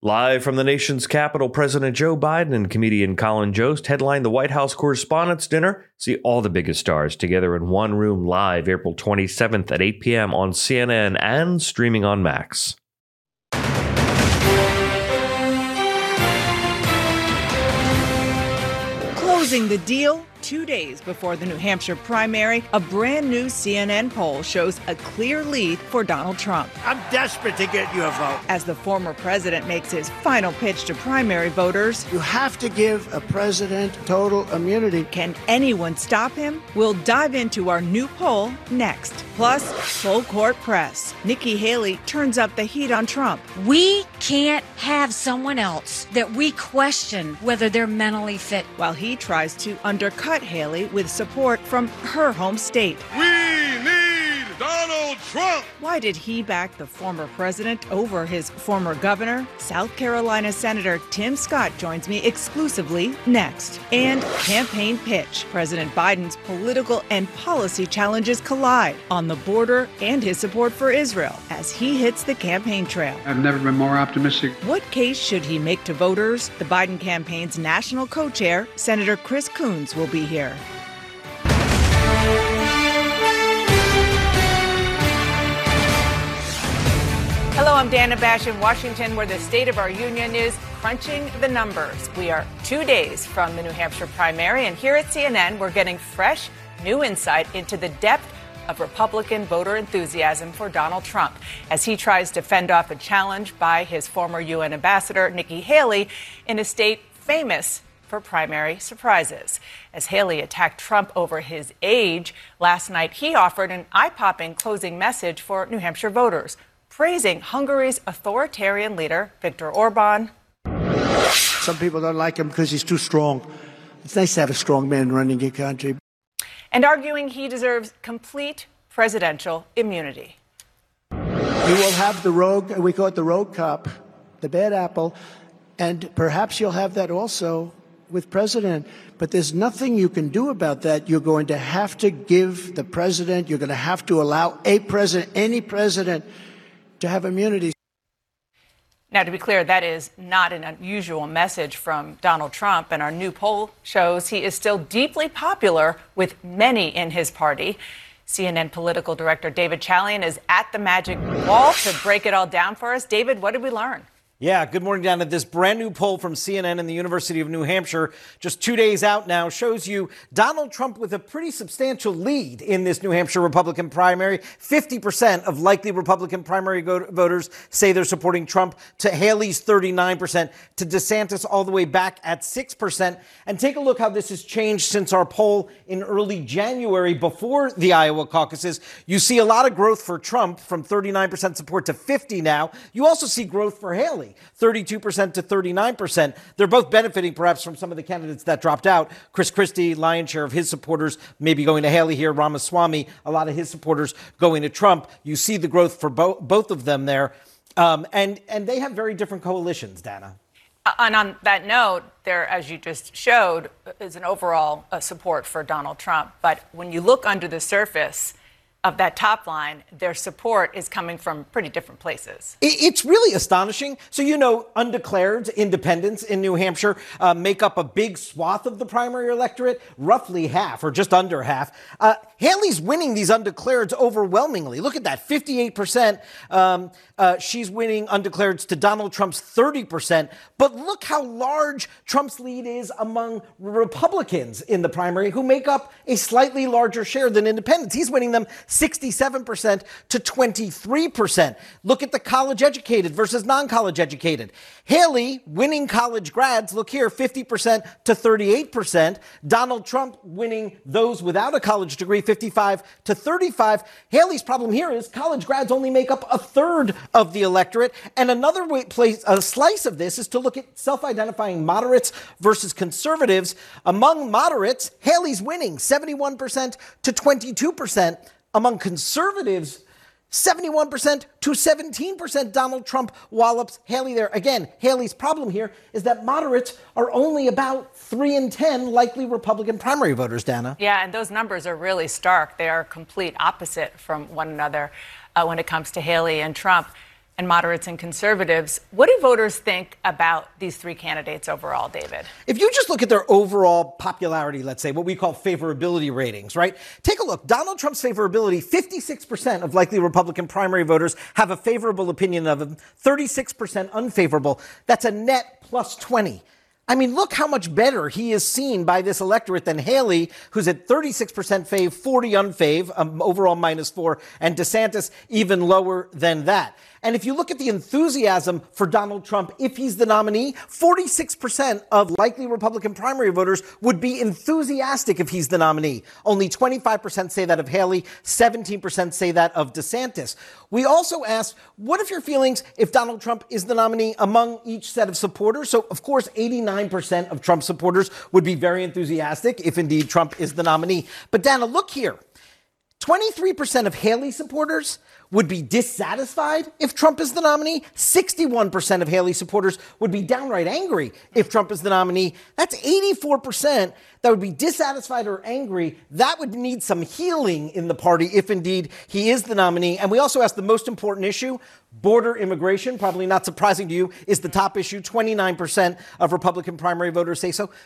Live from the nation's capital, President Joe Biden and comedian Colin Jost headline the White House Correspondents' Dinner. See all the biggest stars together in one room live April 27th at 8 p.m. on CNN and streaming on Max. Closing the deal 2 days before the New Hampshire primary, a brand new CNN poll shows a clear lead for Donald Trump. I'm desperate to get you a vote. As the former president makes his final pitch to primary voters, You have to give a president total immunity. can anyone stop him? We'll dive into our new poll next. Plus, full court press. Nikki Haley turns up the heat on Trump. We can't have someone else that we question whether they're mentally fit. While he tries to undercut Haley with support from her home state. We need Donald Trump! Why did he back the former president over his former governor? South Carolina Senator Tim Scott joins me exclusively next. And campaign pitch. President Biden's political and policy challenges collide on the border and his support for Israel as he hits the campaign trail. I've never been more optimistic. What case should he make to voters? The Biden campaign's national co-chair, Senator Chris Coons, will be here. Hello, I'm Dana Bash in Washington, where the State of our Union is crunching the numbers. We are 2 days from the New Hampshire primary, and here at CNN, we're getting fresh, new insight into the depth of Republican voter enthusiasm for Donald Trump as he tries to fend off a challenge by his former UN ambassador, Nikki Haley, in a state famous for primary surprises. As Haley attacked Trump over his age, last night he offered an eye-popping closing message for New Hampshire voters, praising Hungary's authoritarian leader, Viktor Orban. Some people don't like him because he's too strong. It's nice to have a strong man running your country. And arguing he deserves complete presidential immunity. You will have the rogue, we call it the rogue cop, the bad apple, and perhaps you'll have that also with president. But there's nothing you can do about that. You're going to have to give the president, you're going to have to allow a president, any president, to have immunity. Now, to be clear, that is not an unusual message from Donald Trump, and our new poll shows he is still deeply popular with many in his party. CNN political director David Chalian is at the magic wall to break it all down for us. David, what did we learn? Yeah, good morning, Dana. This brand new poll from CNN and the University of New Hampshire, just 2 days out now, shows you Donald Trump with a pretty substantial lead in this New Hampshire Republican primary. 50% of likely Republican primary voters say they're supporting Trump, to Haley's 39%, to DeSantis all the way back at 6%. And take a look how this has changed since our poll in early January before the Iowa caucuses. You see a lot of growth for Trump from 39% support to 50% now. You also see growth for Haley. 32% to 39%. They're both benefiting perhaps from some of the candidates that dropped out. Chris Christie, lion's share of his supporters maybe going to Haley here. Ramaswamy, a lot of his supporters going to Trump. You see the growth for both of them there. And they have very different coalitions, Dana. And on that note, there, as you just showed, is an overall support for Donald Trump. But when you look under the surface of that top line, their support is coming from pretty different places. It's really astonishing. So, undeclared independents in New Hampshire make up a big swath of the primary electorate, roughly half or just under half. Haley's winning these undeclareds overwhelmingly. Look at that, 58%. She's winning undeclareds to Donald Trump's 30%. But look how large Trump's lead is among Republicans in the primary, who make up a slightly larger share than independents. He's winning them 67% to 23%. Look at the college educated versus non-college educated. Haley winning college grads, look here, 50% to 38%. Donald Trump winning those without a college degree, 55 to 35. Haley's problem here is college grads only make up a third of the electorate. And another a slice of this is to look at self-identifying moderates versus conservatives. Among moderates, Haley's winning 71% to 22%. Among conservatives, 71% to 17%. Donald Trump wallops Haley there. Again, Haley's problem here is that moderates are only about 3 in 10 likely Republican primary voters, Dana. Yeah, and those numbers are really stark. They are complete opposite from one another when it comes to Haley and Trump. and moderates and conservatives. What do voters think about these three candidates overall, David? If you just look at their overall popularity, let's say, what we call favorability ratings, right? Take a look. Donald Trump's favorability, 56% of likely Republican primary voters have a favorable opinion of him, 36% unfavorable. That's a net plus 20. I mean, look how much better he is seen by this electorate than Haley, who's at 36% fav, 40 unfav, overall -4, and DeSantis even lower than that. And if you look at the enthusiasm for Donald Trump, if he's the nominee, 46% of likely Republican primary voters would be enthusiastic if he's the nominee. Only 25% say that of Haley, 17% say that of DeSantis. We also asked, what are your feelings if Donald Trump is the nominee among each set of supporters? So, of course, 89% of Trump supporters would be very enthusiastic if indeed Trump is the nominee. But Dana, look here. 23% of Haley supporters would be dissatisfied if Trump is the nominee. 61% of Haley supporters would be downright angry if Trump is the nominee. That's 84% that would be dissatisfied or angry. That would need some healing in the party if indeed he is the nominee. And we also asked the most important issue. Border immigration, probably not surprising to you, is the top issue. 29% of Republican primary voters say so.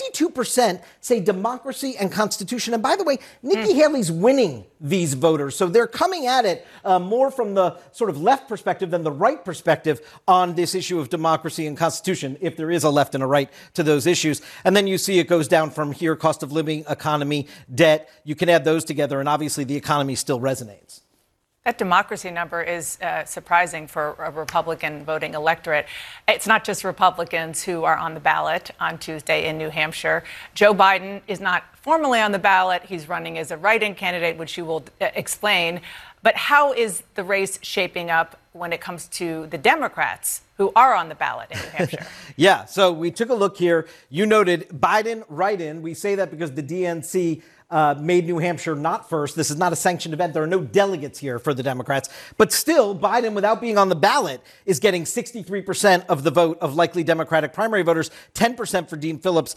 22% say democracy and constitution. And by the way, Nikki Haley's winning these voters. So they're coming at it more from the sort of left perspective than the right perspective on this issue of democracy and constitution, if there is a left and a right to those issues. And then you see it goes down from here, cost of living, economy, debt. You can add those together, and obviously the economy still resonates. That democracy number is surprising for a Republican voting electorate. It's not just Republicans who are on the ballot on Tuesday in New Hampshire. Joe Biden is not formally on the ballot. He's running as a write-in candidate, which you will explain. But how is the race shaping up when it comes to the Democrats who are on the ballot in New Hampshire? Yeah, so we took a look here. You noted Biden write-in. We say that because the DNC made New Hampshire not first. This is not a sanctioned event. There are no delegates here for the Democrats. But still, Biden, without being on the ballot, is getting 63% of the vote of likely Democratic primary voters, 10% for Dean Phillips,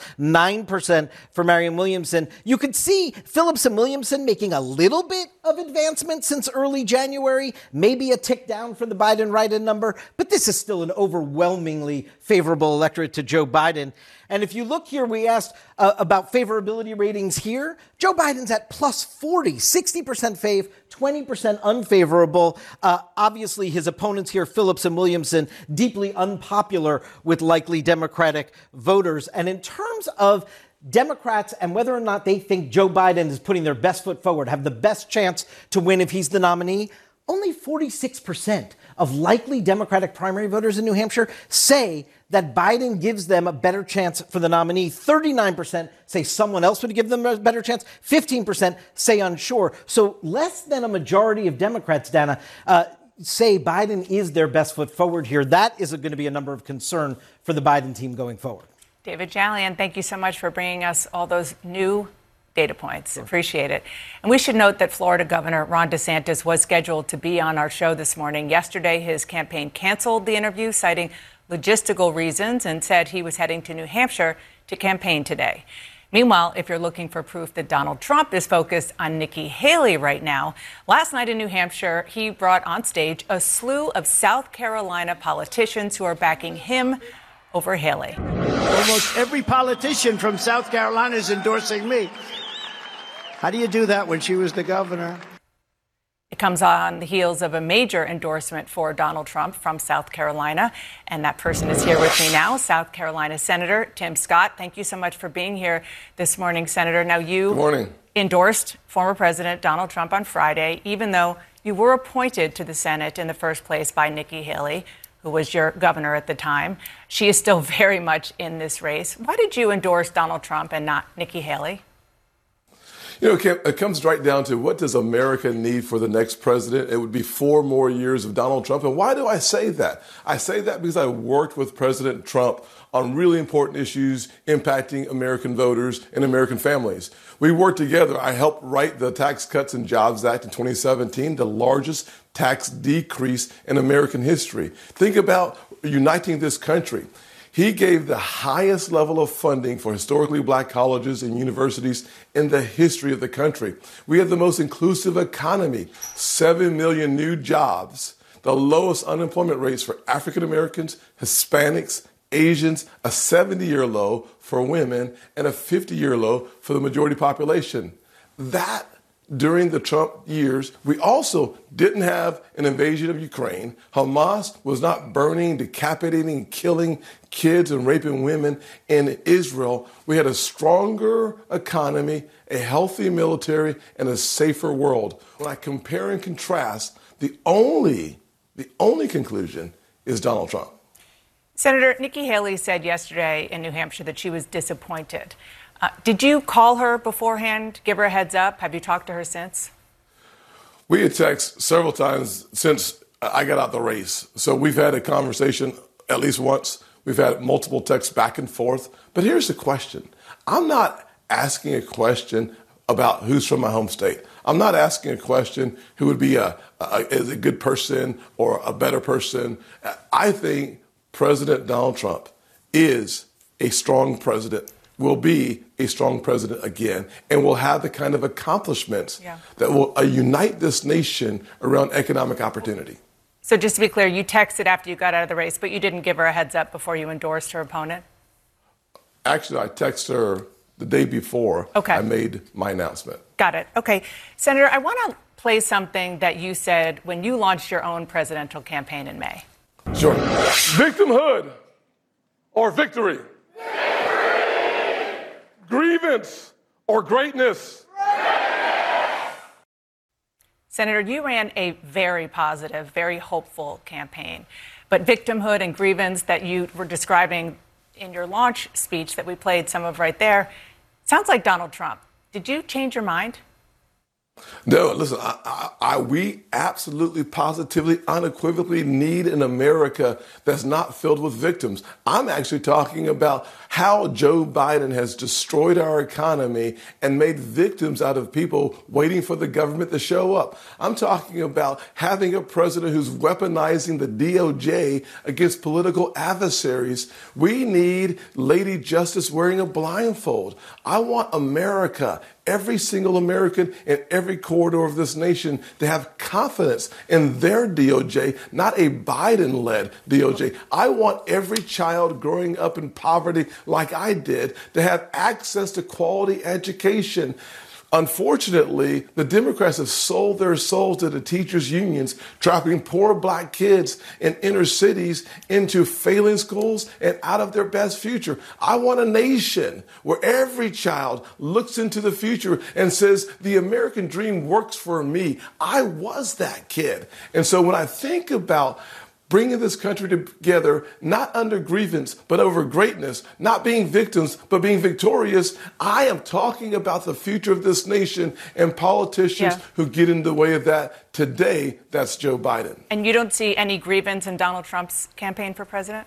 9% for Marianne Williamson. You could see Phillips and Williamson making a little bit of advancement since early January, maybe a tick down for the Biden write-in number, but this is still an overwhelmingly favorable electorate to Joe Biden. And if you look here, we asked about favorability ratings here. Joe Biden's at plus 40, 60% fav, 20% unfavorable. Obviously, his opponents here, Phillips and Williamson, deeply unpopular with likely Democratic voters. And in terms of Democrats and whether or not they think Joe Biden is putting their best foot forward, have the best chance to win if he's the nominee, only 46% of likely Democratic primary voters in New Hampshire say that Biden gives them a better chance for the nominee. 39% say someone else would give them a better chance. 15% say unsure. So less than a majority of Democrats, Dana, say Biden is their best foot forward here. That is going to be a number of concern for the Biden team going forward. David Jalian, thank you so much for bringing us all those new data points. Appreciate it. And we should note that Florida Governor Ron DeSantis was scheduled to be on our show this morning. Yesterday, his campaign canceled the interview, citing logistical reasons, and said he was heading to New Hampshire to campaign today. Meanwhile, if you're looking for proof that Donald Trump is focused on Nikki Haley right now, last night in New Hampshire, he brought on stage a slew of South Carolina politicians who are backing him over Haley. Almost every politician from South Carolina is endorsing me. How do you do that when she was the governor? It comes on the heels of a major endorsement for Donald Trump from South Carolina. And that person is here with me now, South Carolina Senator Tim Scott. Thank you so much for being here this morning, Senator. Now, you endorsed former President Donald Trump on Friday, even though you were appointed to the Senate in the first place by Nikki Haley, who was your governor at the time. She is still very much in this race. Why did you endorse Donald Trump and not Nikki Haley? You know, it comes right down to what does America need for the next president? It would be 4 more years of Donald Trump. And why do I say that? I say that because I worked with President Trump on really important issues impacting American voters and American families. We worked together. I helped write the Tax Cuts and Jobs Act in 2017, the largest tax decrease in American history. Think about uniting this country. He gave the highest level of funding for historically black colleges and universities in the history of the country. We have the most inclusive economy, 7 million new jobs. the lowest unemployment rates for African Americans, Hispanics, Asians, a 70-year low for women, and a 50-year low for the majority population. That during the Trump years, we also didn't have an invasion of Ukraine. Hamas was not burning, decapitating, killing kids and raping women in Israel. We had a stronger economy, a healthy military, and a safer world. When I compare and contrast, the only conclusion is Donald Trump. Senator Nikki Haley said yesterday in New Hampshire that she was disappointed. Did you call her beforehand, give her a heads up? Have you talked to her since? We had texted several times since I got out the race. So we've had a conversation at least once. We've had multiple texts back and forth. But here's the question. I'm not asking a question about who's from my home state. I'm not asking a question who would be is a good person or a better person. I think President Donald Trump is a strong president, will be a strong president again, and will have the kind of accomplishments that will unite this nation around economic opportunity. So just to be clear, you texted after you got out of the race, but you didn't give her a heads up before you endorsed her opponent? Actually, I texted her the day before I made my announcement. Got it. Okay. Senator, I want to play something that you said when you launched your own presidential campaign in May. Sure. Victimhood or victory? Grievance or greatness? Senator, you ran a very positive, very hopeful campaign. But victimhood and grievance that you were describing in your launch speech that we played some of right there sounds like Donald Trump. Did you change your mind? No, listen, we absolutely, positively, unequivocally need an America that's not filled with victims. I'm actually talking about how Joe Biden has destroyed our economy and made victims out of people waiting for the government to show up. I'm talking about having a president who's weaponizing the DOJ against political adversaries. We need Lady Justice wearing a blindfold. I want America, every single American in every corridor of this nation, to have confidence in their DOJ, not a Biden-led DOJ. I want every child growing up in poverty like I did to have access to quality education. Unfortunately, the Democrats have sold their souls to the teachers' unions, trapping poor black kids in inner cities into failing schools and out of their best future. I want a nation where every child looks into the future and says, the American dream works for me. I was that kid. And so when I think about bringing this country together, not under grievance, but over greatness, not being victims, but being victorious, I am talking about the future of this nation and politicians who get in the way of that. Today, that's Joe Biden. And you don't see any grievance in Donald Trump's campaign for president?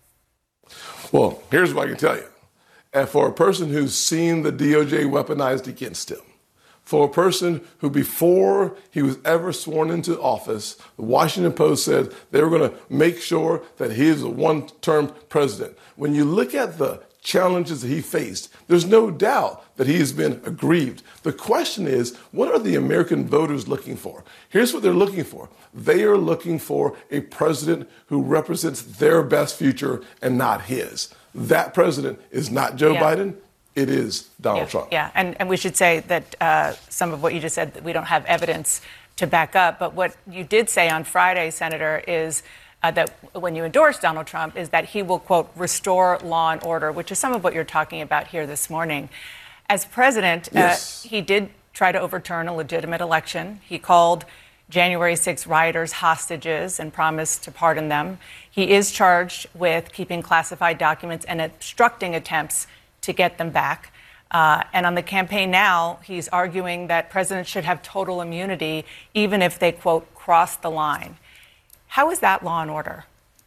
Well, here's what I can tell you. And for a person who's seen the DOJ weaponized against him, for a person who before he was ever sworn into office, the Washington Post said they were going to make sure that he is a one-term president. When you look at the challenges that he faced, there's no doubt that he has been aggrieved. The question is, what are the American voters looking for? Here's what they're looking for. They are looking for a president who represents their best future and not his. That president is not Joe Biden. It is Donald Trump. Yeah, and we should say that some of what you just said, that we don't have evidence to back up. But what you did say on Friday, Senator, is that when you endorsed Donald Trump, is that he will, quote, restore law and order, which is some of what you're talking about here this morning. As president, he did try to overturn a legitimate election. He called January 6 rioters hostages and promised to pardon them. He is charged with keeping classified documents and obstructing attempts to get them back. And on the campaign now, he's arguing that presidents should have total immunity, even if they, quote, cross the line. How is that law and order?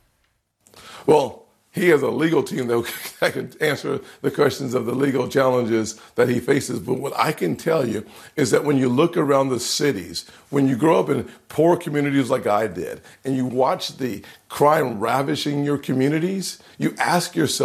Well, he has a legal team that can answer the questions of the legal challenges that he faces. But what I can tell you is that when you look around the cities, when you grow up in poor communities like I did, and you watch the crime ravishing your communities, you ask yourself,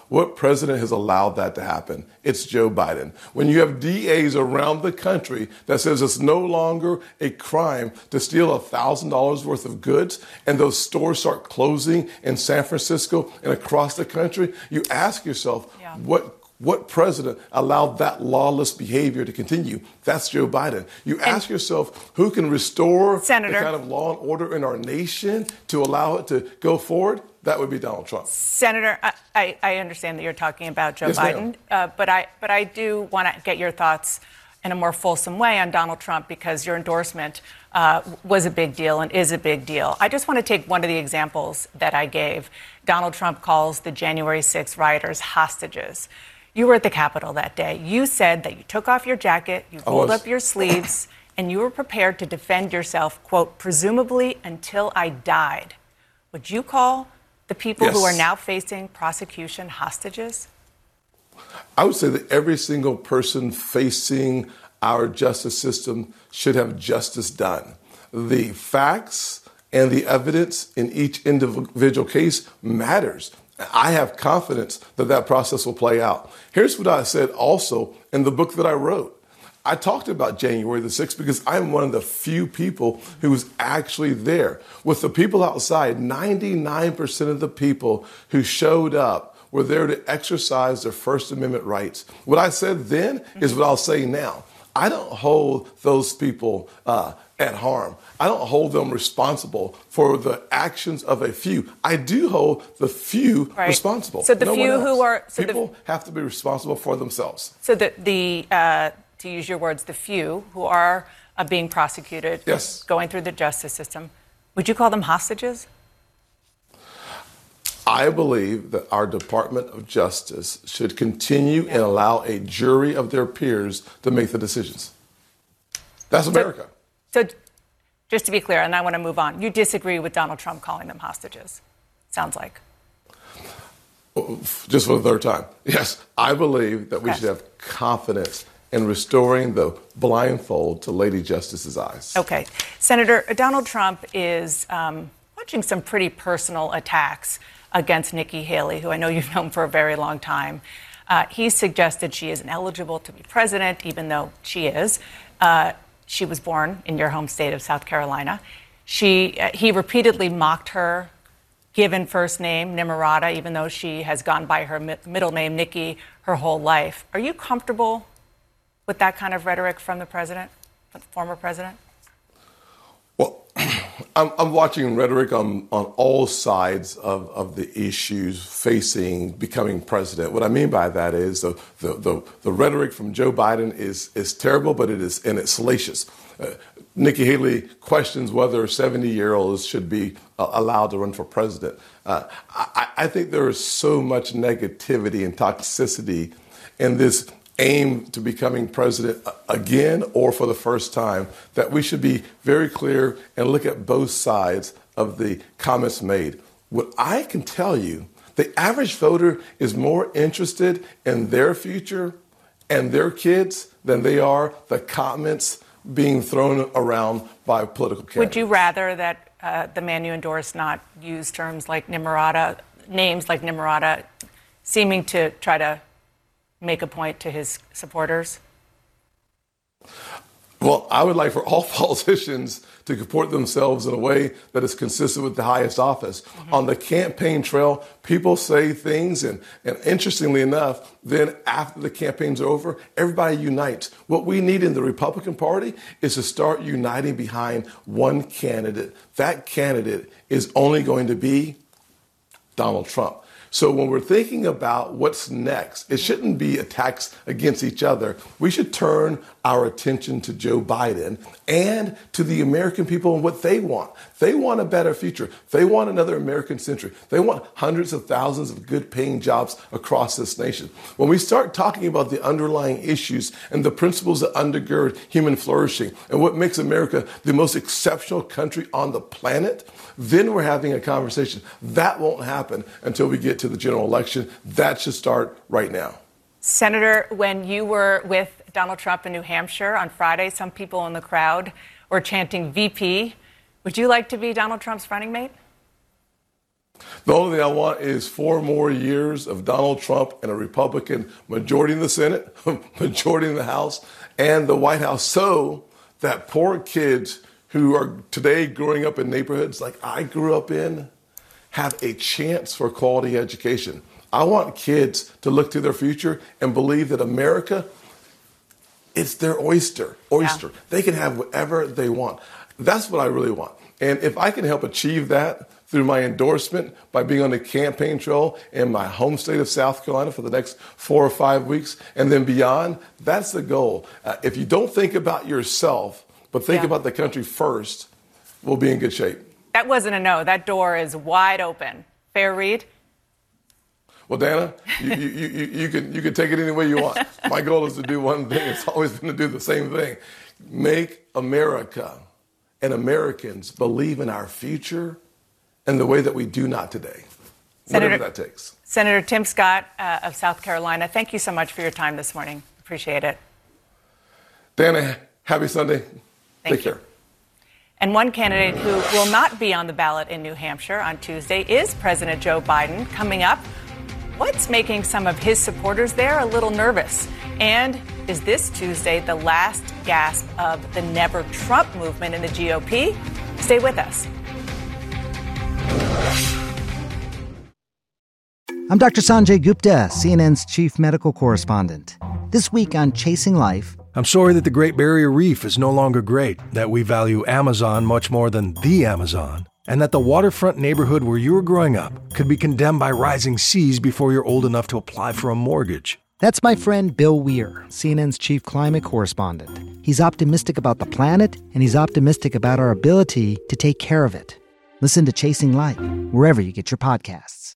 What president has allowed that to happen? It's Joe Biden. When you have DAs around the country that says it's no longer a crime to steal $1,000 worth of goods, and those stores start closing in San Francisco and across the country, you ask yourself, what president allowed that lawless behavior to continue? That's Joe Biden. You ask yourself, who can restore the kind of law and order in our nation to allow it to go forward? That would be Donald Trump. Senator, I understand that you're talking about Joe Biden, but I do want to get your thoughts in a more fulsome way on Donald Trump, because your endorsement was a big deal and is a big deal. I just want to take one of the examples that I gave. Donald Trump calls the January 6th rioters hostages. You were at the Capitol that day. You said that you took off your jacket, you rolled up your sleeves, and you were prepared to defend yourself, quote, presumably until I died. Would you call the people who are now facing prosecution hostages? I would say that every single person facing our justice system should have justice done. The facts and the evidence in each individual case matters. I have confidence that that process will play out. Here's what I said also in the book that I wrote. I talked about January the 6th because I'm one of the few people who was actually there. With the people outside, 99% of the people who showed up were there to exercise their First Amendment rights. What I said then is what I'll say now. I don't hold those people at harm. I don't hold them responsible for the actions of a few. I do hold the few responsible. So the few who are people have to be responsible for themselves. So to use your words, the few who are being prosecuted, going through the justice system, would you call them hostages? I believe that our Department of Justice should continue and allow a jury of their peers to make the decisions. That's America. So just to be clear, and I want to move on, you disagree with Donald Trump calling them hostages, sounds like. Just for the third time. Yes, I believe that we should have confidence in restoring the blindfold to Lady Justice's eyes. Okay. Senator, Donald Trump is launching some pretty personal attacks against Nikki Haley, who I know you've known for a very long time. He suggested she isn't eligible to be president, even though she is. She was born in your home state of South Carolina. He repeatedly mocked her given first name, Nimrata, even though she has gone by her middle name, Nikki, her whole life. Are you comfortable with that kind of rhetoric from the president, from the former president? Well, I'm watching rhetoric on all sides of the issues facing becoming president. What I mean by that is the rhetoric from Joe Biden is terrible, but it's salacious. Nikki Haley questions whether 70-year-olds should be allowed to run for president. I think there is so much negativity and toxicity in this aim to becoming president again or for the first time that we should be very clear and look at both sides of the comments made. What I can tell you, the average voter is more interested in their future and their kids than they are the comments being thrown around by political candidates. Would you rather that the man you endorse not use terms like Nimrata, names like Nimrata, seeming to try to make a point to his supporters? Well, I would like for all politicians to comport themselves in a way that is consistent with the highest office. On the campaign trail, people say things, and interestingly enough, then after the campaigns are over, everybody unites. What we need in the Republican Party is to start uniting behind one candidate. That candidate is only going to be Donald Trump. So when we're thinking about what's next, it shouldn't be attacks against each other. We should turn our attention to Joe Biden and to the American people and what they want. They want a better future. They want another American century. They want hundreds of thousands of good paying jobs across this nation. When we start talking about the underlying issues and the principles that undergird human flourishing and what makes America the most exceptional country on the planet, then we're having a conversation. That won't happen until we get to the general election. That should start right now. Senator, when you were with Donald Trump in New Hampshire on Friday, some people in the crowd were chanting VP. Would you like to be Donald Trump's running mate? The only thing I want is 4 more years of Donald Trump and a Republican majority in the Senate, majority in the House, and the White House, so that poor kids who are today growing up in neighborhoods like I grew up in have a chance for quality education. I want kids to look to their future and believe that America, it's their oyster. Yeah. They can have whatever they want. That's what I really want. And if I can help achieve that through my endorsement by being on the campaign trail in my home state of South Carolina for the next 4 or 5 weeks and then beyond, that's the goal. If you don't think about yourself, but think about the country first, we'll be in good shape. That wasn't a no. That door is wide open. Fair read? Well, Dana, you can take it any way you want. My goal is to do one thing. It's always been to do the same thing. Make America and Americans believe in our future in the way that we do not today, whatever that takes. Senator Tim Scott of South Carolina, thank you so much for your time this morning. Appreciate it. Dana, happy Sunday. Take care. And one candidate who will not be on the ballot in New Hampshire on Tuesday is President Joe Biden. Coming up, what's making some of his supporters there a little nervous? And is this Tuesday the last gasp of the Never Trump movement in the GOP? Stay with us. I'm Dr. Sanjay Gupta, CNN's chief medical correspondent. This week on Chasing Life, I'm sorry that the Great Barrier Reef is no longer great, that we value Amazon much more than the Amazon, and that the waterfront neighborhood where you were growing up could be condemned by rising seas before you're old enough to apply for a mortgage. That's my friend Bill Weir, CNN's chief climate correspondent. He's optimistic about the planet, and he's optimistic about our ability to take care of it. Listen to Chasing Life, wherever you get your podcasts.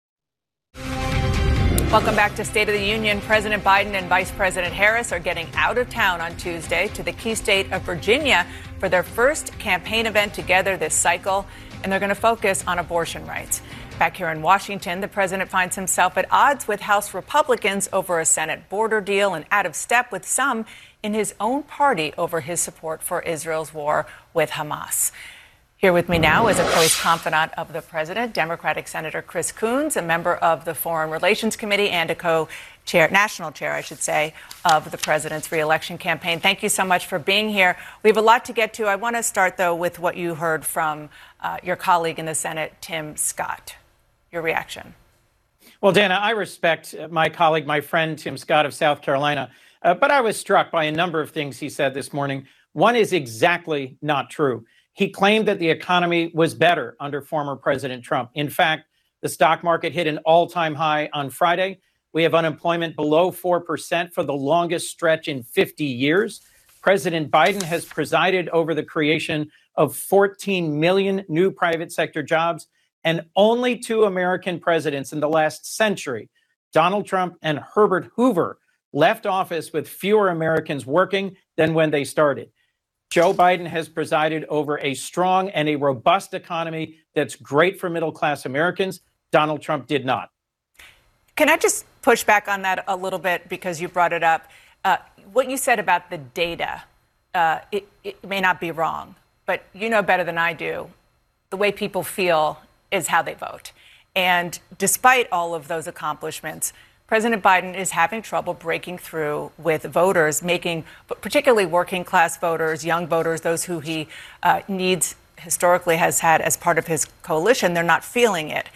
Welcome back to State of the Union. President Biden and Vice President Harris are getting out of town on Tuesday to the key state of Virginia for their first campaign event together this cycle, and they're going to focus on abortion rights. Back here in Washington, the president finds himself at odds with House Republicans over a Senate border deal and out of step with some in his own party over his support for Israel's war with Hamas. Here with me now is a close confidant of the president, Democratic Senator Chris Coons, a member of the Foreign Relations Committee and a co-chair, national chair, I should say, of the president's reelection campaign. Thank you so much for being here. We have a lot to get to. I want to start, though, with what you heard from your colleague in the Senate, Tim Scott. Your reaction. Well, Dana, I respect my colleague, my friend, Tim Scott of South Carolina, but I was struck by a number of things he said this morning. One is exactly not true. He claimed that the economy was better under former President Trump. In fact, the stock market hit an all-time high on Friday. We have unemployment below 4% for the longest stretch in 50 years. President Biden has presided over the creation of 14 million new private sector jobs, and only 2 American presidents in the last century, Donald Trump and Herbert Hoover, left office with fewer Americans working than when they started. Joe Biden has presided over a strong and a robust economy that's great for middle-class Americans. Donald Trump did not. Can I just push back on that a little bit because you brought it up? What you said about the data, it may not be wrong, but you know better than I do, the way people feel is how they vote. And despite all of those accomplishments, President Biden is having trouble breaking through with voters, particularly working class voters, young voters, those who he historically has had as part of his coalition. They're not feeling it.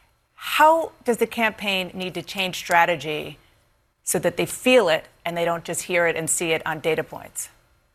How does the campaign need to change strategy so that they feel it and they don't just hear it and see it on data points?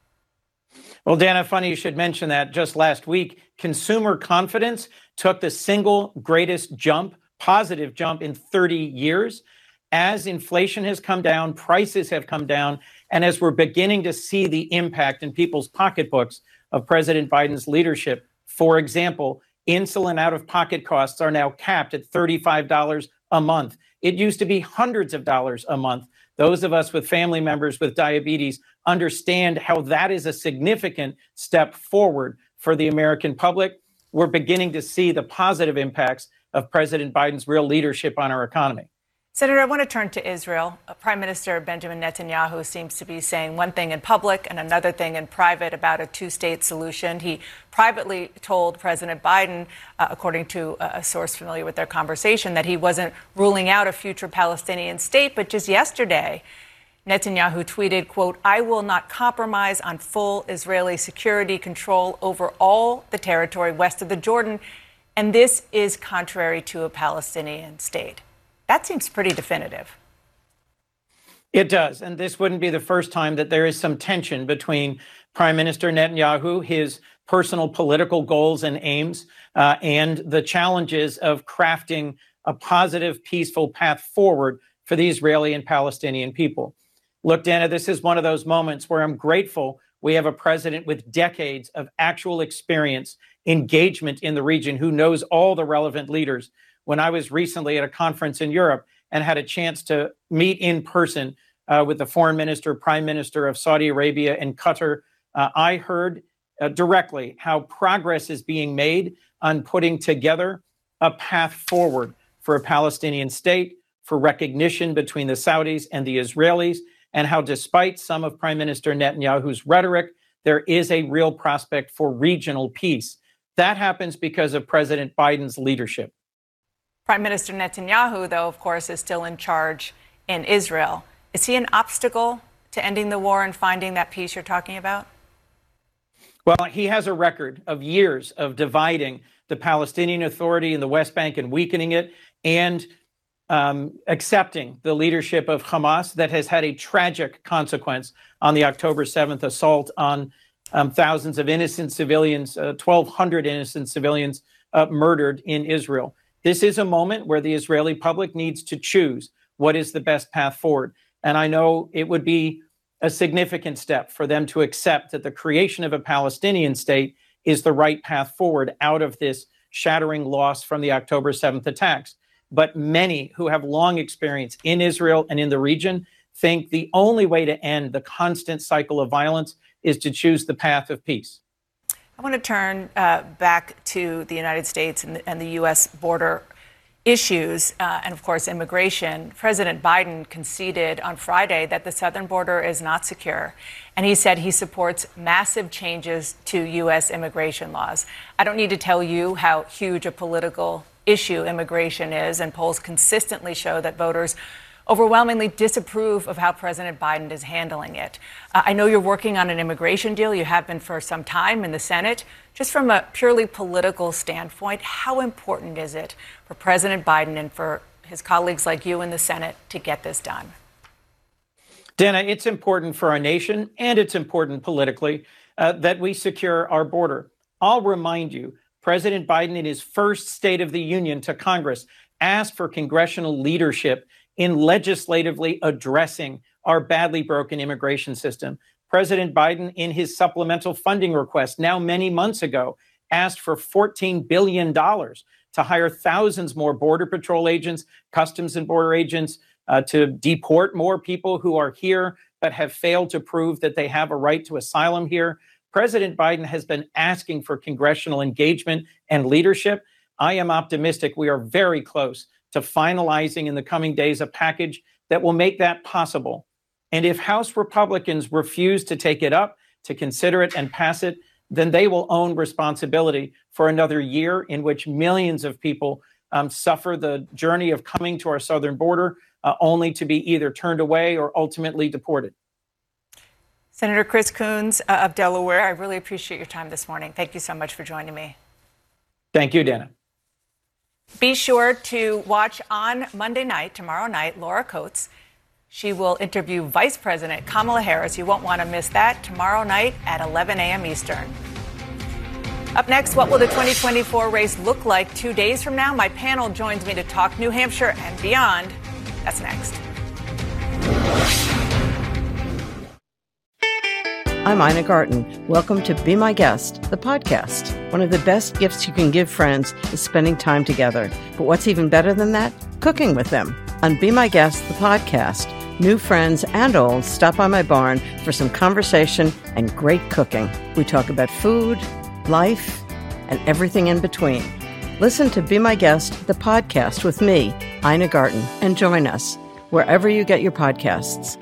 Well, Dana, funny you should mention that. Just last week, consumer confidence took the single greatest positive jump in 30 years. As inflation has come down, prices have come down, and as we're beginning to see the impact in people's pocketbooks of President Biden's leadership, for example, insulin out-of-pocket costs are now capped at $35 a month. It used to be hundreds of dollars a month. Those of us with family members with diabetes understand how that is a significant step forward for the American public. We're beginning to see the positive impacts of President Biden's real leadership on our economy. Senator, I want to turn to Israel. Prime Minister Benjamin Netanyahu seems to be saying one thing in public and another thing in private about a two-state solution. He privately told President Biden, according to a source familiar with their conversation, that he wasn't ruling out a future Palestinian state. But just yesterday, Netanyahu tweeted, quote, "I will not compromise on full Israeli security control over all the territory west of the Jordan. And this is contrary to a Palestinian state." That seems pretty definitive. It does. And this wouldn't be the first time that there is some tension between Prime Minister Netanyahu, his personal political goals and aims, and the challenges of crafting a positive, peaceful path forward for the Israeli and Palestinian people. Look, Dana, this is one of those moments where I'm grateful we have a president with decades of actual experience, engagement in the region, who knows all the relevant leaders. When I was recently at a conference in Europe and had a chance to meet in person with the foreign minister, prime minister of Saudi Arabia and Qatar, I heard directly how progress is being made on putting together a path forward for a Palestinian state, for recognition between the Saudis and the Israelis, and how despite some of Prime Minister Netanyahu's rhetoric, there is a real prospect for regional peace. That happens because of President Biden's leadership. Prime Minister Netanyahu, though, of course, is still in charge in Israel. Is he an obstacle to ending the war and finding that peace you're talking about? Well, he has a record of years of dividing the Palestinian Authority in the West Bank and weakening it, and accepting the leadership of Hamas that has had a tragic consequence on the October 7th assault on thousands of innocent civilians, 1,200 innocent civilians murdered in Israel. This is a moment where the Israeli public needs to choose what is the best path forward. And I know it would be a significant step for them to accept that the creation of a Palestinian state is the right path forward out of this shattering loss from the October 7th attacks. But many who have long experience in Israel and in the region think the only way to end the constant cycle of violence is to choose the path of peace. I want to turn back to the United States and the U.S. border issues and, of course, immigration. President Biden conceded on Friday that the southern border is not secure, and he said he supports massive changes to U.S. immigration laws. I don't need to tell you how huge a political issue immigration is, and polls consistently show that voters overwhelmingly disapprove of how President Biden is handling it. I know you're working on an immigration deal. You have been for some time in the Senate. Just from a purely political standpoint, how important is it for President Biden and for his colleagues like you in the Senate to get this done? Dana, it's important for our nation, and it's important politically, that we secure our border. I'll remind you, President Biden, in his first State of the Union to Congress, asked for congressional leadership in legislatively addressing our badly broken immigration system. President Biden, in his supplemental funding request now many months ago, asked for $14 billion to hire thousands more Border Patrol agents, Customs and Border agents, to deport more people who are here but have failed to prove that they have a right to asylum here. President Biden has been asking for congressional engagement and leadership. I am optimistic we are very close to finalizing in the coming days a package that will make that possible. And if House Republicans refuse to take it up, to consider it and pass it, then they will own responsibility for another year in which millions of people suffer the journey of coming to our southern border, only to be either turned away or ultimately deported. Senator Chris Coons of Delaware, I really appreciate your time this morning. Thank you so much for joining me. Thank you, Dana. Be sure to watch on Monday night, tomorrow night, Laura Coates. She will interview Vice President Kamala Harris. You won't want to miss that tomorrow night at 11 a.m. Eastern. Up next, what will the 2024 race look like 2 days from now? My panel joins me to talk New Hampshire and beyond. That's next. I'm Ina Garten. Welcome to Be My Guest, the podcast. One of the best gifts you can give friends is spending time together. But what's even better than that? Cooking with them. On Be My Guest, the podcast, new friends and old stop by my barn for some conversation and great cooking. We talk about food, life, and everything in between. Listen to Be My Guest, the podcast with me, Ina Garten, and join us wherever you get your podcasts.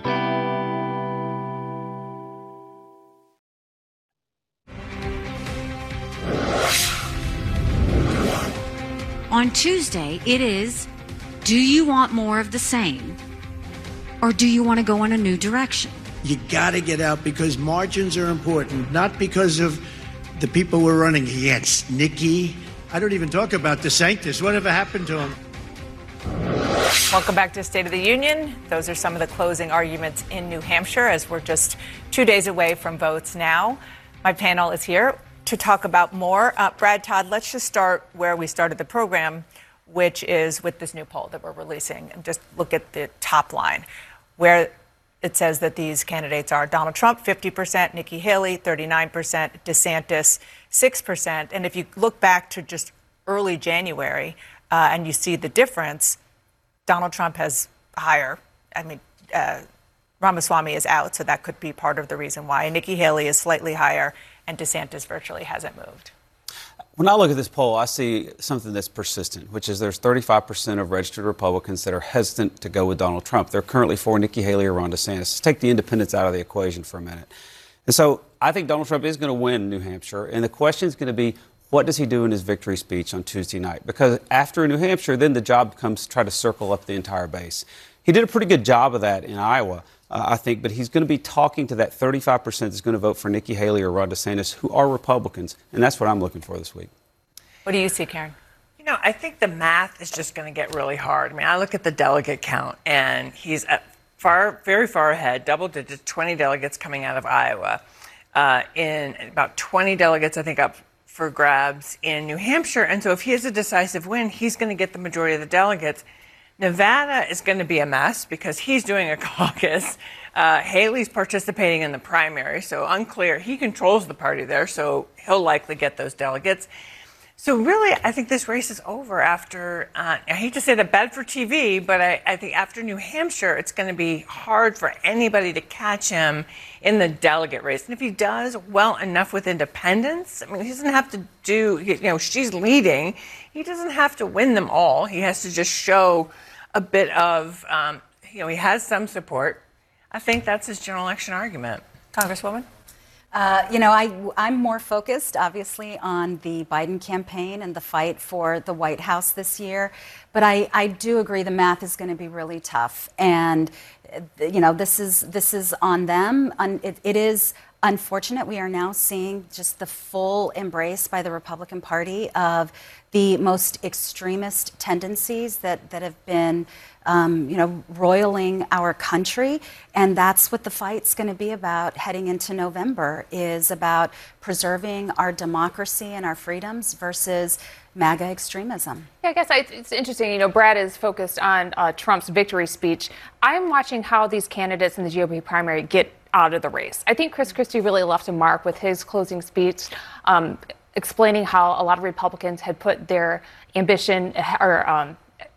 On Tuesday, it is, do you want more of the same? Or do you want to go in a new direction? You got to get out because margins are important, not because of the people we're running against. Nikki, I don't even talk about DeSantis. Whatever happened to him? Welcome back to State of the Union. Those are some of the closing arguments in New Hampshire as we're just 2 days away from votes now. My panel is here to talk about more. Brad, Todd, let's just start where we started the program, which is with this new poll that we're releasing. And just look at the top line, where it says that these candidates are Donald Trump, 50%, Nikki Haley, 39%, DeSantis, 6%. And if you look back to just early January and you see the difference, Donald Trump has higher. I mean, Ramaswamy is out, so that could be part of the reason why. Nikki Haley is slightly higher, and DeSantis virtually hasn't moved. When I look at this poll, I see something that's persistent, which is there's 35% of registered Republicans that are hesitant to go with Donald Trump. They're currently for Nikki Haley or Ron DeSantis. Let's take the independents out of the equation for a minute. And so I think Donald Trump is going to win New Hampshire. And the question is going to be, what does he do in his victory speech on Tuesday night? Because after New Hampshire, then the job becomes to try to circle up the entire base. He did a pretty good job of that in Iowa, I think, but he's going to be talking to that 35% that's going to vote for Nikki Haley or Ron DeSantis, who are Republicans, and that's what I'm looking for this week. What do you see, Karen? You know, I think the math is just going to get really hard. I mean, I look at the delegate count, and he's very far ahead, double digits, 20 delegates coming out of Iowa, in about 20 delegates, I think, up for grabs in New Hampshire. And so if he has a decisive win, he's going to get the majority of the delegates. Nevada is going to be a mess because he's doing a caucus. Haley's participating in the primary, so unclear. He controls the party there, so he'll likely get those delegates. So really, I think this race is over after, I hate to say that bad for TV, but I think after New Hampshire, it's going to be hard for anybody to catch him in the delegate race. And if he does well enough with independents, I mean, he doesn't have to she's leading. He doesn't have to win them all. He has to just show a bit of, he has some support. I think that's his general election argument. Congresswoman? I'm more focused, obviously, on the Biden campaign and the fight for the White House this year. But I do agree the math is going to be really tough. And, this is on them. It is unfortunate. We are now seeing just the full embrace by the Republican Party of the most extremist tendencies that have been roiling our country. And that's what the fight's going to be about heading into November, is about preserving our democracy and our freedoms versus MAGA extremism. Yeah, I guess it's interesting. Brad is focused on Trump's victory speech. I'm watching how these candidates in the GOP primary get out of the race. I think Chris Christie really left a mark with his closing speech, explaining how a lot of Republicans had put their ambition ahead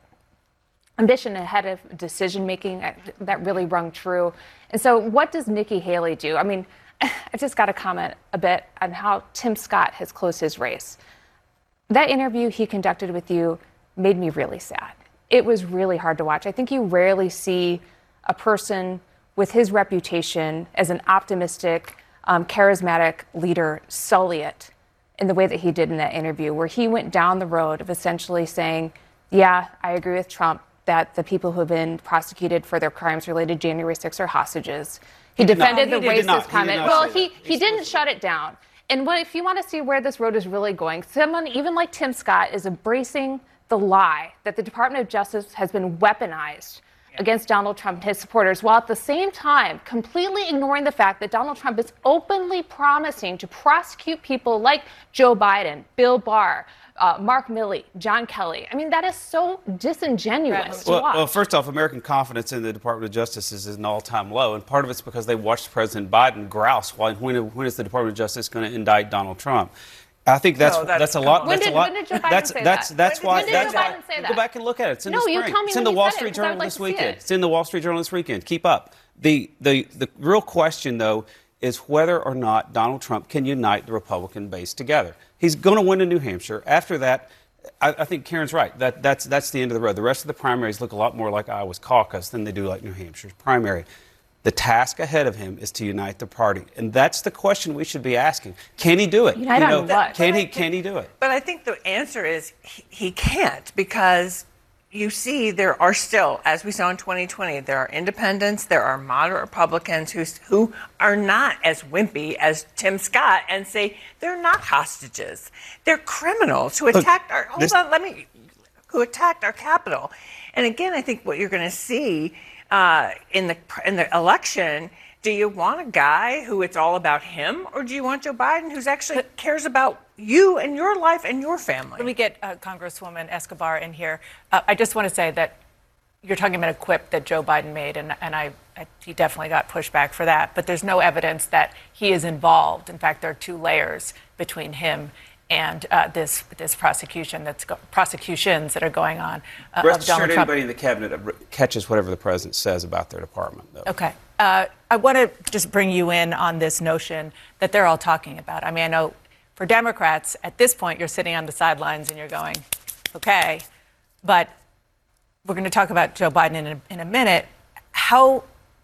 of decision making. That really rung true. And so what does Nikki Haley do? I mean, I just got to comment a bit on how Tim Scott has closed his race. That interview he conducted with you made me really sad. It was really hard to watch. I think you rarely see a person with his reputation as an optimistic, charismatic leader sully it in the way that he did in that interview, where he went down the road of essentially saying, yeah, I agree with Trump that the people who have been prosecuted for their crimes related to January 6th are hostages. He defended the racist comment. Well, he didn't shut it down. And if you want to see where this road is really going, someone even like Tim Scott is embracing the lie that the Department of Justice has been weaponized against Donald Trump and his supporters, while at the same time completely ignoring the fact that Donald Trump is openly promising to prosecute people like Joe Biden, Bill Barr, Mark Milley, John Kelly. I mean, that is so disingenuous to watch. Well, first off, American confidence in the Department of Justice is at an all-time low, and part of it's because they watched President Biden grouse when is the Department of Justice going to indict Donald Trump? I think that's a lot. When did Joe Biden say that? That's why. When did Joe Biden say that? Go back and look at it. It's in the spring. You tell me it's in when the Wall said Street it, Journal like this weekend. It's in the Wall Street Journal this weekend. Keep up. The real question, though, is whether or not Donald Trump can unite the Republican base together. He's going to win in New Hampshire. After that, I think Karen's right. That's the end of the road. The rest of the primaries look a lot more like Iowa's caucus than they do like New Hampshire's primary. The task ahead of him is to unite the party, and that's the question we should be asking. Can he do it? Unite on what? Can he do it? But I think the answer is he can't, because you see there are still, as we saw in 2020, there are independents, there are moderate Republicans who are not as wimpy as Tim Scott and say they're not hostages. They're criminals who attacked who attacked our Capitol. And again, I think what you're going to see in the election, do you want a guy who it's all about him, or do you want Joe Biden who's actually cares about you and your life and your family? Let me get Congresswoman Escobar in here. I just want to say that you're talking about a quip that Joe Biden made, and he definitely got pushback for that. But there's no evidence that he is involved. In fact, there are two layers between him and this prosecutions that are going on of Donald Trump. Anybody in the cabinet catches whatever the president says about their department, though. Okay. I want to just bring you in on this notion that they're all talking about. I mean, I know for Democrats, at this point, you're sitting on the sidelines and you're going, okay, but we're going to talk about Joe Biden in a minute. How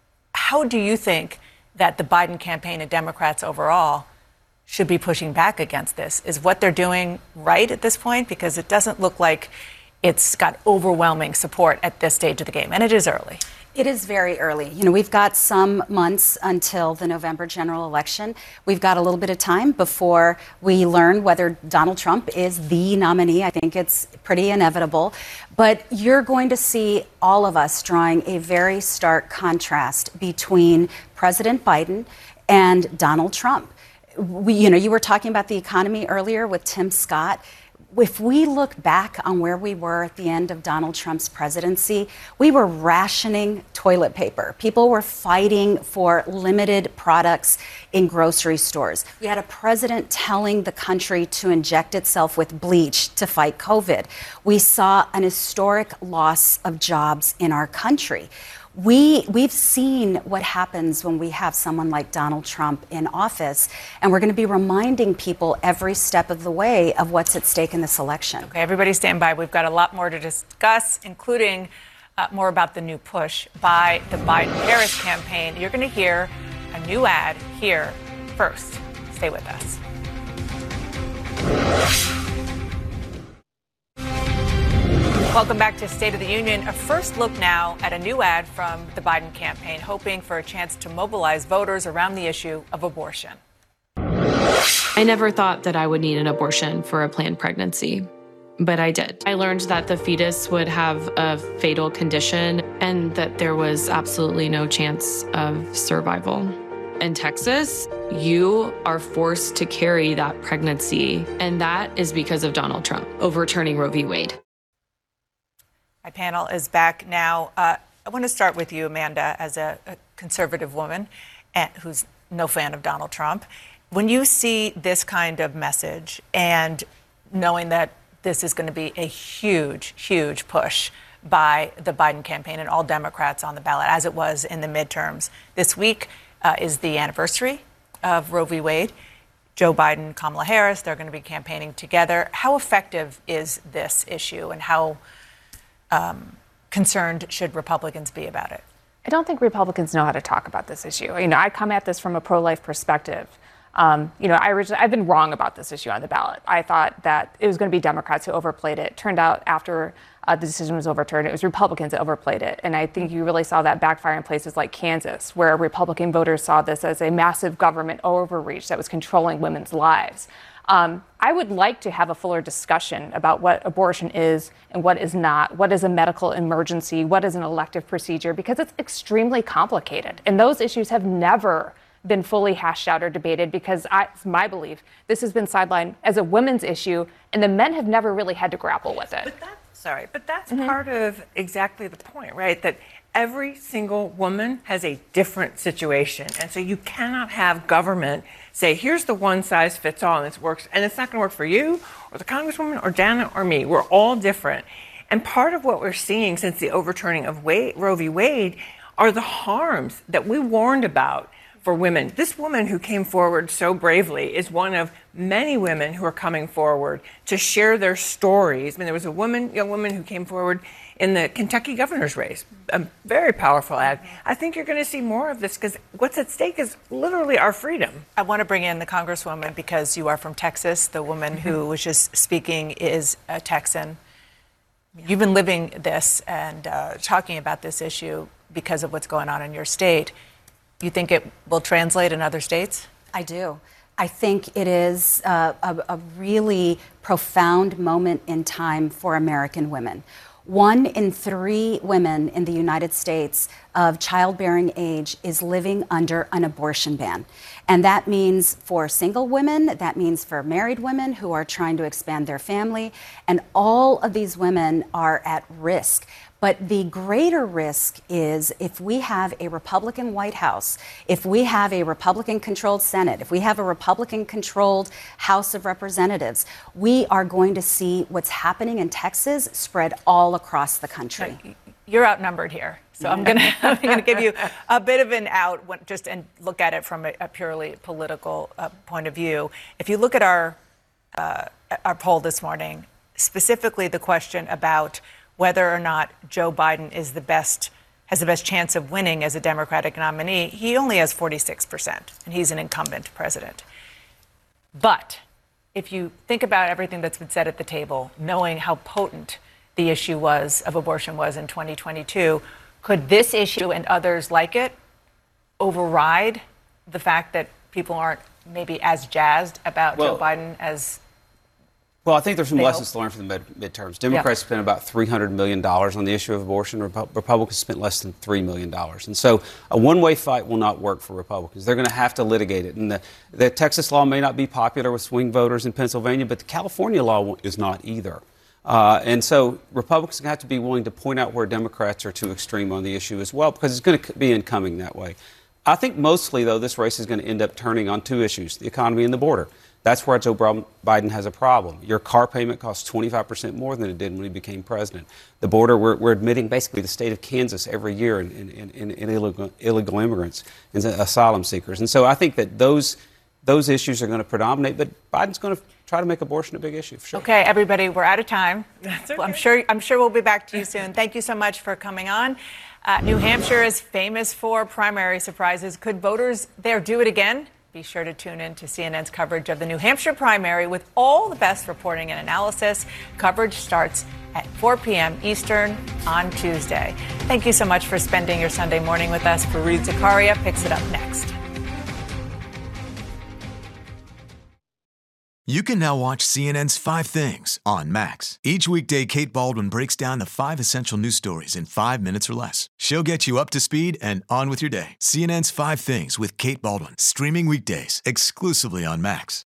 do you think that the Biden campaign and Democrats overall should be pushing back against this? Is what they're doing right at this point? Because it doesn't look like it's got overwhelming support at this stage of the game, and it is early. It is very early. You know, we've got some months until the November general election. We've got a little bit of time before we learn whether Donald Trump is the nominee. I think it's pretty inevitable. But you're going to see all of us drawing a very stark contrast between President Biden and Donald Trump. You were talking about the economy earlier with Tim Scott. If we look back on where we were at the end of Donald Trump's presidency, we were rationing toilet paper. People were fighting for limited products in grocery stores. We had a president telling the country to inject itself with bleach to fight COVID. We saw an historic loss of jobs in our country. We've seen what happens when we have someone like Donald Trump in office, and we're going to be reminding people every step of the way of what's at stake in this election. Okay, everybody stand by. We've got a lot more to discuss, including more about the new push by the Biden-Harris campaign. You're going to hear a new ad here first. Stay with us. Welcome back to State of the Union. A first look now at a new ad from the Biden campaign, hoping for a chance to mobilize voters around the issue of abortion. I never thought that I would need an abortion for a planned pregnancy, but I did. I learned that the fetus would have a fatal condition and that there was absolutely no chance of survival. In Texas, you are forced to carry that pregnancy, and that is because of Donald Trump overturning Roe v. Wade. My panel is back now. I want to start with you, Amanda, as a conservative woman who's no fan of Donald Trump. When you see this kind of message and knowing that this is going to be a huge, huge push by the Biden campaign and all Democrats on the ballot, as it was in the midterms, this week is the anniversary of Roe v. Wade. Joe Biden, Kamala Harris, they're going to be campaigning together. How effective is this issue, and how concerned should Republicans be about it? I don't think Republicans know how to talk about this issue. I come at this from a pro-life perspective. I've been wrong about this issue on the ballot. I thought that it was going to be Democrats who overplayed it. Turned out after the decision was overturned, it was Republicans that overplayed it. And I think you really saw that backfire in places like Kansas, where Republican voters saw this as a massive government overreach that was controlling women's lives. I would like to have a fuller discussion about what abortion is and what is not, what is a medical emergency, what is an elective procedure, because it's extremely complicated. And those issues have never been fully hashed out or debated, because it's my belief this has been sidelined as a women's issue, and the men have never really had to grapple with it. But that's part of exactly the point, right? That every single woman has a different situation. And so you cannot have government say, here's the one size fits all, and this works, and it's not going to work for you or the Congresswoman or Dana or me. We're all different. And part of what we're seeing since the overturning of Roe v. Wade are the harms that we warned about for women. This woman who came forward so bravely is one of many women who are coming forward to share their stories. I mean, there was a young woman who came forward in the Kentucky governor's race, a very powerful ad. I think you're going to see more of this because what's at stake is literally our freedom. I want to bring in the Congresswoman because you are from Texas. The woman who was just speaking is a Texan. You've been living this and talking about this issue because of what's going on in your state. You think it will translate in other states? I do. I think it is a really profound moment in time for American women. 1 in 3 women in the United States of childbearing age is living under an abortion ban. And that means for single women, that means for married women who are trying to expand their family, and all of these women are at risk. But the greater risk is if we have a Republican White House, if we have a Republican-controlled Senate, if we have a Republican-controlled House of Representatives, we are going to see what's happening in Texas spread all across the country. You're outnumbered here, so I'm going to give you a bit of an out and look at it from a purely political point of view. If you look at our poll this morning, specifically the question about whether or not Joe Biden has the best chance of winning as a Democratic nominee, he only has 46%, and he's an incumbent president. But if you think about everything that's been said at the table, knowing how potent the issue of abortion was in 2022, could this issue and others like it override the fact that people aren't maybe as jazzed about Joe Biden as... Well, I think there's some lessons to learn from the midterms. Democrats spent about $300 million on the issue of abortion. Republicans spent less than $3 million. And so a one-way fight will not work for Republicans. They're going to have to litigate it. And the Texas law may not be popular with swing voters in Pennsylvania, but the California law is not either. And so Republicans have to be willing to point out where Democrats are too extreme on the issue as well, because it's going to be incoming that way. I think mostly, though, this race is going to end up turning on 2 issues, the economy and the border. That's where Joe Biden has a problem. Your car payment costs 25% more than it did when he became president. The border, we're admitting basically the state of Kansas every year in illegal immigrants and asylum seekers. And so I think that those issues are going to predominate, but Biden's going to try to make abortion a big issue, for sure. Okay, everybody, we're out of time. That's okay. Well, I'm sure we'll be back to you soon. Thank you so much for coming on. New Hampshire is famous for primary surprises. Could voters there do it again? Be sure to tune in to CNN's coverage of the New Hampshire primary with all the best reporting and analysis. Coverage starts at 4 p.m. Eastern on Tuesday. Thank you so much for spending your Sunday morning with us. Fareed Zakaria picks it up next. You can now watch CNN's 5 Things on Max. Each weekday, Kate Baldwin breaks down the 5 essential news stories in 5 minutes or less. She'll get you up to speed and on with your day. CNN's 5 Things with Kate Baldwin, streaming weekdays exclusively on Max.